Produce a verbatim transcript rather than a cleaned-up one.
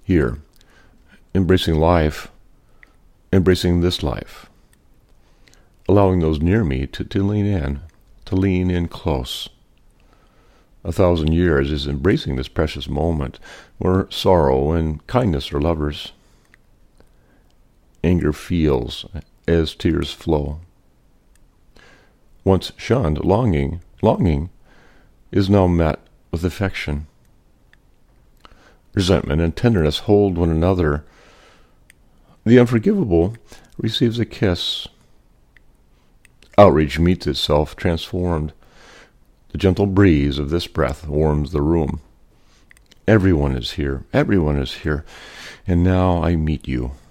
here, embracing life, embracing this life, allowing those near me to, to lean in, to lean in close. A thousand years is embracing this precious moment where sorrow and kindness are lovers. Anger feels as tears flow. Once shunned, longing, longing is now met with affection. Resentment and tenderness hold one another. The unforgivable receives a kiss. Outrage meets itself transformed. The gentle breeze of this breath warms the room. Everyone is here. Everyone is here. And now I meet you.